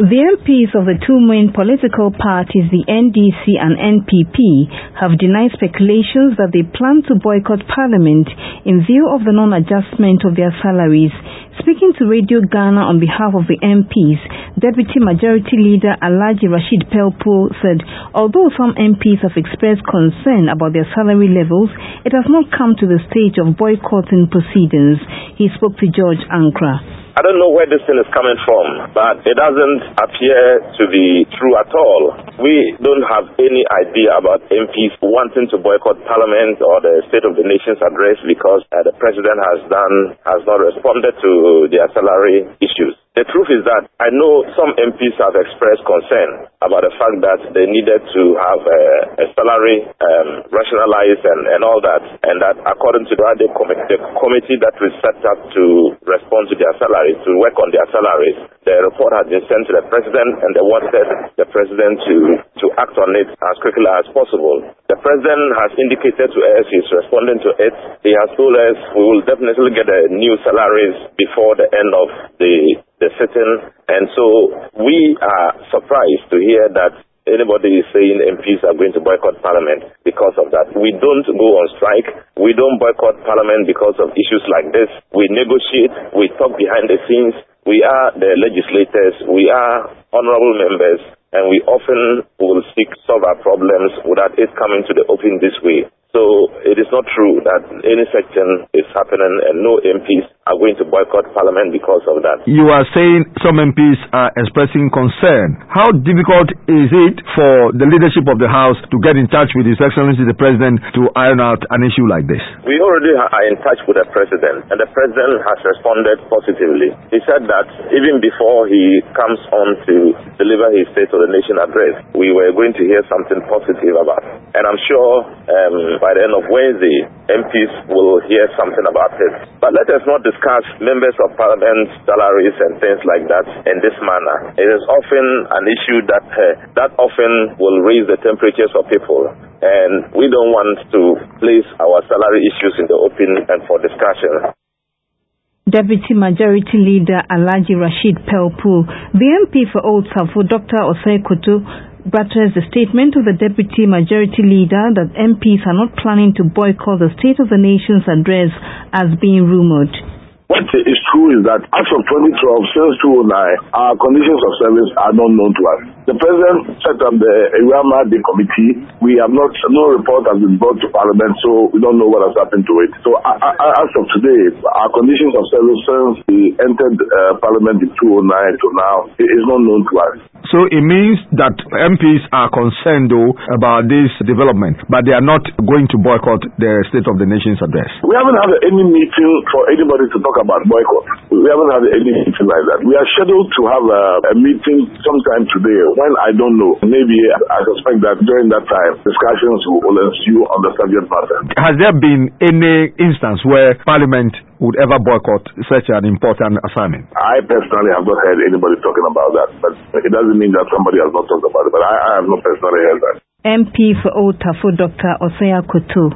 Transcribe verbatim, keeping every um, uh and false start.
The M Ps of the two main political parties, the N D C and N P P, have denied speculations that they plan to boycott Parliament in view of the non-adjustment of their salaries. Speaking to Radio Ghana on behalf of the M Ps, Deputy Majority Leader Alhaji Rashid Pelpuo said although some M Ps have expressed concern about their salary levels, it has not come to the stage of boycotting proceedings. He spoke to George Ankra. I don't know where this thing is coming from, but it doesn't appear to be true at all. We don't have any idea about M Ps wanting to boycott Parliament or the State of the Nation's address because uh, the President has done has not responded to their salary issues. The truth is that I know some M Ps have expressed concern about the fact that they needed to have a, a salary um, rationalized and, and all that, and that according to the, the, committee, the committee that was set up to respond to their salaries, to work on their salaries, the report had been sent to the President and they wanted the President to, to act on it as quickly as possible. The President has indicated to us he's responding to it. He has told us we will definitely get a new salaries before the end of the the sitting, and so we are surprised to hear that anybody is saying M Ps are going to boycott Parliament because of that. We don't go on strike. We don't boycott Parliament because of issues like this. We negotiate. We talk behind the scenes. We are the legislators. We are honorable members, and we often will seek to solve our problems without it coming to the open this way. So it is not true that any such thing is happening and no M Ps are going to boycott Parliament because of that. You are saying some M Ps are expressing concern. How difficult is it for the leadership of the House to get in touch with His Excellency the President to iron out an issue like this? We already are in touch with the President, and the President has responded positively. He said that even before he comes on to deliver his State of the Nation address, we were going to hear something positive about it. And I'm sure um, by the end of Wednesday, M Ps will hear something about it. But let us not discuss members of Parliament salaries and things like that in this manner. It is often an issue that uh, that often will raise the temperatures of people. And we don't want to place our salary issues in the open and for discussion. Deputy Majority Leader Alhaji Rashid Pelpuo, the M P for Old Safo, Doctor Osei Koto, buttressed the statement of the Deputy Majority Leader that M Ps are not planning to boycott the State of the Nation's address as being rumoured. What is true is that as of twenty twelve, since two thousand nine, our conditions of service are not known to us. The President set up the Irama Day Committee. We have not, no report has been brought to Parliament, so we don't know what has happened to it. So uh, uh, as of today, our conditions of service since we entered uh, Parliament in two thousand nine to now, it is not known to us. So it means that M Ps are concerned though about this development, but they are not going to boycott the State of the Nation's address. We haven't had any meeting for anybody to talk about boycott. We haven't had any meeting like that. We are scheduled to have a, a meeting sometime today. When, I don't know. Maybe I suspect that during that time, discussions will ensue on the subject matter. Has there been any instance where Parliament would ever boycott such an important assignment? I personally have not heard anybody talking about that, but it doesn't mean that somebody has not talked about it, but I, I have not personally heard that. M P for Old Safo, Doctor Osei Koto.